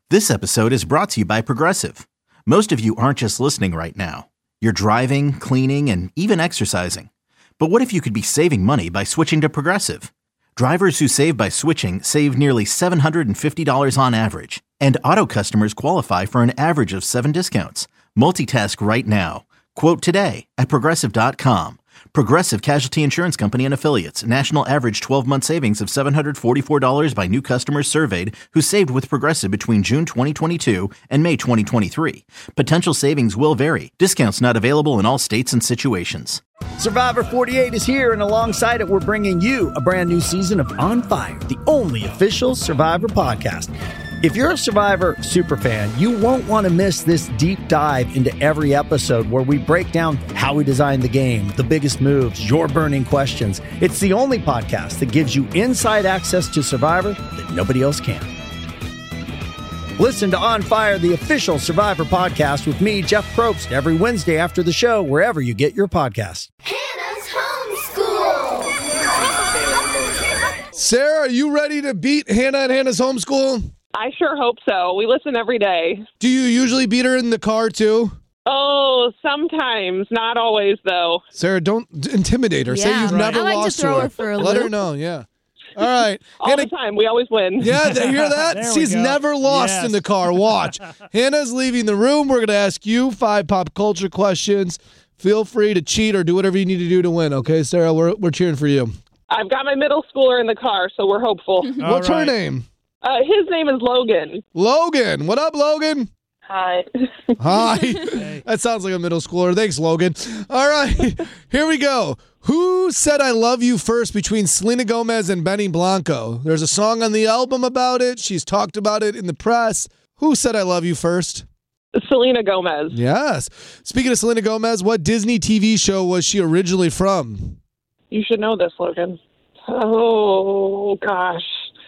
This episode is brought to you by Progressive. Most of you aren't just listening right now. You're driving, cleaning, and even exercising. But what if you could be saving money by switching to Progressive? Drivers who save by switching save nearly $750 on average. And auto customers qualify for an average of 7 discounts. Multitask right now. Quote today at Progressive.com. Progressive Casualty Insurance Company and Affiliates. National average 12-month savings of $744 by new customers surveyed who saved with Progressive between June 2022 and May 2023. Potential savings will vary. Discounts not available in all states and situations. Survivor 48 is here, and alongside it, we're bringing you a brand new season of On Fire, the only official Survivor podcast. If you're a Survivor superfan, you won't want to miss this deep dive into every episode where we break down how we designed the game, the biggest moves, your burning questions. It's the only podcast that gives you inside access to Survivor that nobody else can. Listen to On Fire, the official Survivor podcast with me, Jeff Probst, every Wednesday after the show, wherever you get your podcasts. Hannah's Homeschool. Sarah, are you ready to beat Hannah and Hannah's Homeschool? I sure hope so. We listen every day. Do you usually beat her in the car, too? Oh, sometimes. Not always, though. Sarah, don't intimidate her. Say you've never lost to her. I like to throw her for a Let loop. her know, yeah. All right. All the time. We always win. Yeah, they hear that? There we She's go. never lost in the car. Watch. Hannah's leaving the room. We're going to ask you 5 pop culture questions. Feel free to cheat or do whatever you need to do to win, okay, Sarah? We're cheering for you. I've got my middle schooler in the car, so we're hopeful. What's her name? His name is Logan. Logan. What up, Logan? Hi. Hi. That sounds like a middle schooler. Thanks, Logan. All right. Here we go. Who said I love you first between Selena Gomez and Benny Blanco? There's a song on the album about it. She's talked about it in the press. Who said I love you first? Selena Gomez. Yes. Speaking of Selena Gomez, what Disney TV show was she originally from? You should know this, Logan. Oh, gosh.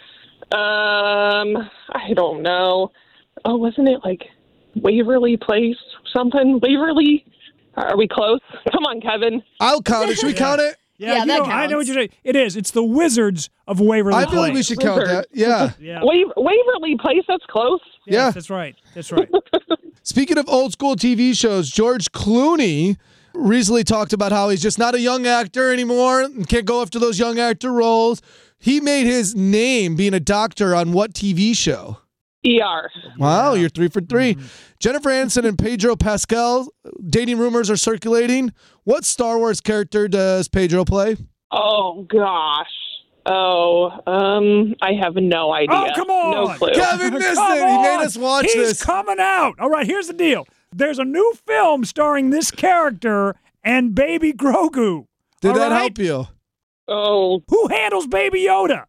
I don't know. Oh, wasn't it like Waverly Place? Something? Waverly? Are we close? Come on, Kevin. I'll count it. Should we count it? Yeah, that I know what counts. you're saying. It is. It's the Wizards of Waverly I Place. feel like we should count that. Yeah. Yeah. Waverly Place? That's close. Yes, Yeah. That's right. That's right. Speaking of old school TV shows, George Clooney recently talked about how he's just not a young actor anymore and can't go after those young actor roles. He made his name being a doctor on what TV show? ER. Wow, you're 3 for 3. Jennifer Aniston and Pedro Pascal, dating rumors are circulating. What Star Wars character does Pedro play? Oh, gosh. Oh, I have no idea. Oh, come on. No clue. Kevin missed Come it. He made on. us watch He's this. coming out. All right, here's the deal. There's a new film starring this character and Baby Grogu. Did All that right? help you? Oh, Who handles Baby Yoda?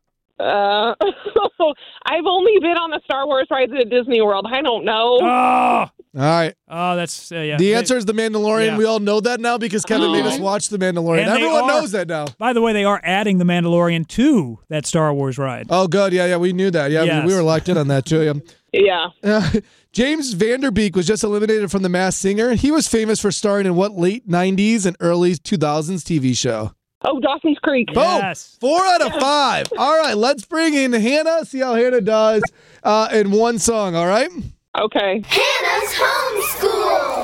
I've only been on the Star Wars rides at Disney World. I don't know. Oh, All right. that's yeah. The answer is The Mandalorian. Yeah. We all know that now because Kevin made us watch The Mandalorian. And they Everyone are- knows that now. By the way, they are adding the Mandalorian to that Star Wars ride. Oh, good. Yeah, we knew that. Yeah, Yes. we were locked in on that too. Yeah. James Vanderbeek was just eliminated from The Masked Singer. He was famous for starring in what late 90s and early 2000s TV show? Oh, Dawson's Creek. Yes. Boom! 4 out of 5. All right, let's bring in Hannah. See how Hannah does in one song, all right? Okay. Hannah's Homeschool.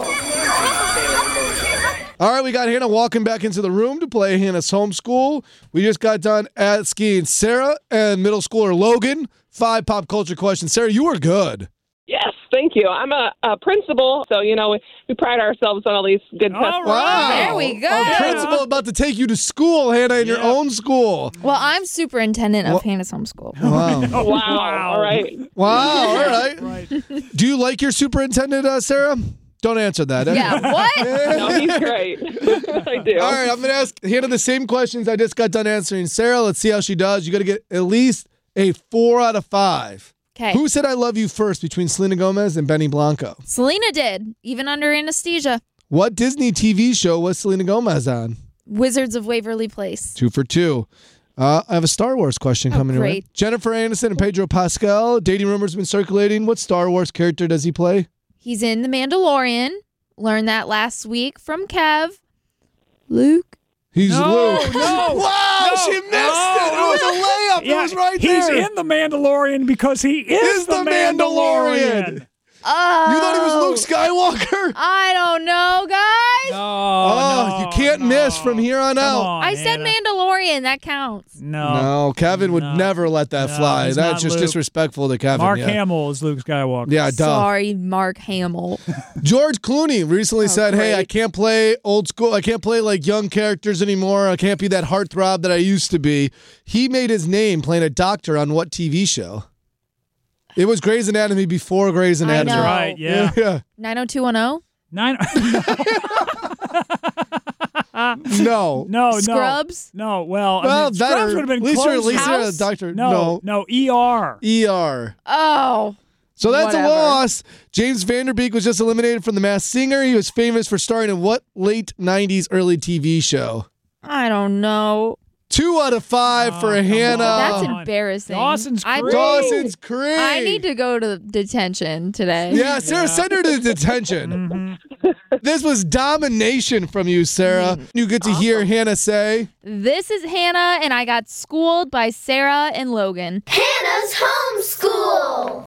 All right, we got Hannah walking back into the room to play Hannah's Homeschool. We just got done asking Sarah and middle schooler Logan 5 pop culture questions. Sarah, you were good. Yes, thank you. I'm a principal, so, we pride ourselves on all these good tests. All right. Wow. There we go. A principal about to take you to school, Hannah, in your own school. Well, I'm superintendent of Hannah's Homeschool. Wow. Wow. All right. Wow. All right. Right. Do you like your superintendent, Sarah? Don't answer that. Yeah, what? No, he's great. I do. All right, I'm going to ask Hannah the same questions I just got done answering Sarah. Let's see how she does. You got to get at least a 4 out of 5. Okay. Who said I love you first between Selena Gomez and Benny Blanco? Selena did, even under anesthesia. What Disney TV show was Selena Gomez on? Wizards of Waverly Place. 2 for 2. I have a Star Wars question coming in. great. Jennifer Aniston and Pedro Pascal. Dating rumors have been circulating. What Star Wars character does he play? He's in The Mandalorian. Learned that last week from Kev. Luke. He's No, Luke. no, Wow, no, she missed no. it. It was a layup. It was right he's there. in The Mandalorian because he is The Mandalorian. Man. Oh. You thought he was Luke Skywalker? I don't know, guys. No, You can't miss from here on out. on, I said Hannah. Mandalorian. That counts. No, Kevin would never let that fly. he's That's not just Luke. disrespectful to Kevin. Mark yeah. Hamill is Luke Skywalker. Yeah, duh. Sorry, Mark Hamill. George Clooney recently said, "Hey, great. I can't play old school. I can't play like young characters anymore. I can't be that heartthrob that I used to be." He made his name playing a doctor on what TV show? It was Grey's Anatomy before Grey's Anatomy. know. Right, yeah. Yeah. 90210. No. No, Scrubs? No, well, Well, Scrubs better. would have been At least you're closer. a House? doctor. No, ER. ER. Oh. So that's Whatever. a loss. James Vanderbeek was just eliminated from The Masked Singer. He was famous for starring in what late 90s early TV show? I don't know. 2 out of 5 for come Hannah. That's on. embarrassing. Dawson's I Creek. Dawson's Creek. I need to go to detention today. Yeah, Sarah, send her to detention. This was domination from you, Sarah. You get to hear Hannah say, This is Hannah, and I got schooled by Sarah and Logan. Hannah's homeschool.